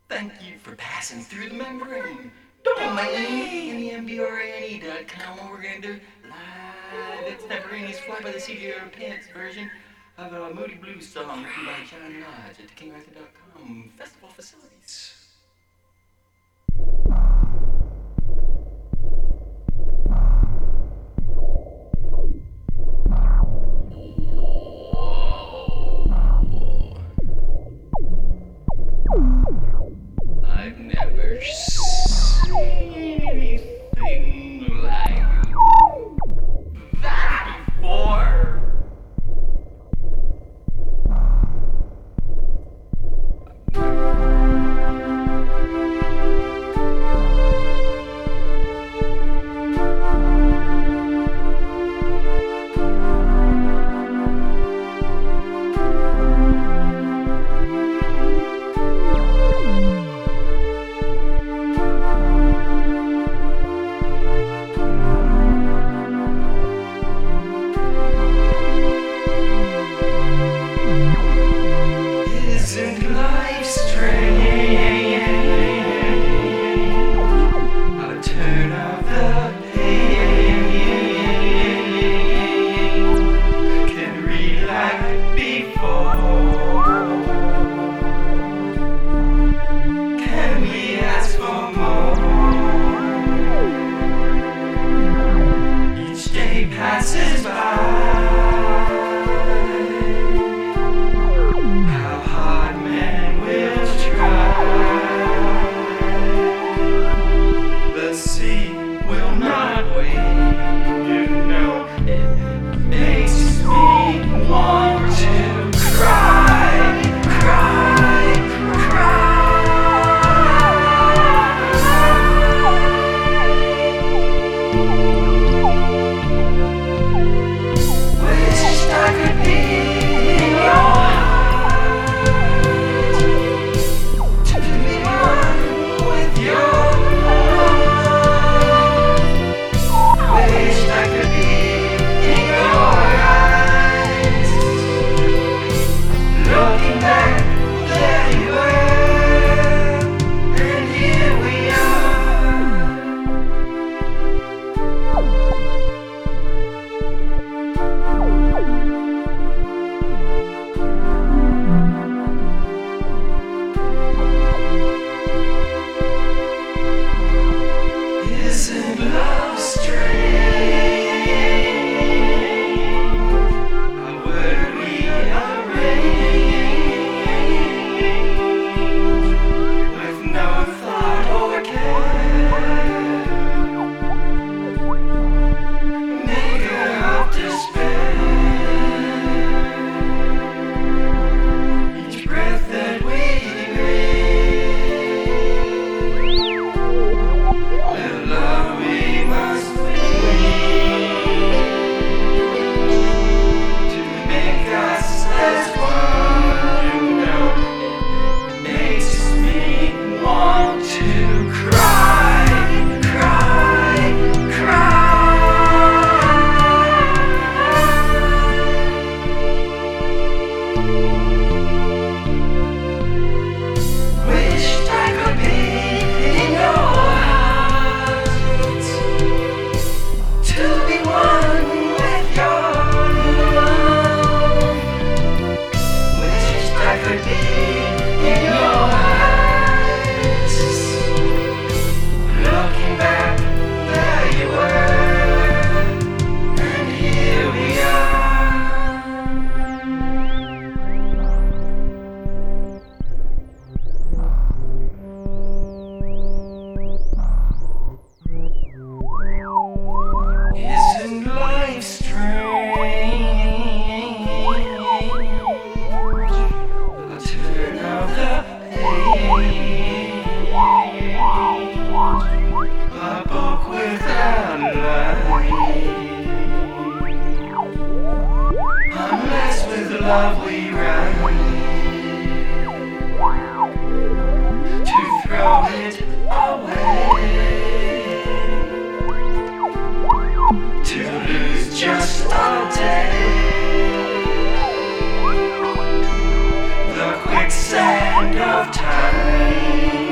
Thank you for passing through the membrane. Domain in the MBRANE.com. What we're gonna do live. It's Temporaneous Fly by the CDR Pants version of a Moody Blues song written by John Lodge at the KingArthur.com festival facilities. I've never seen anything like that before. Isn't life strange? A turn of the page. Can read like before. Can we ask for more? Each day passes by. The sea will not wait, you know. It makes me want to cry, cry, cry. Wished I could be in your heart, to be one with your. Wished I could be in your eyes. Looking back, there you were, and here we are. Isn't love strange? A book without line. Unless with love we run, to throw it away, to lose just a day. The quicksand of time.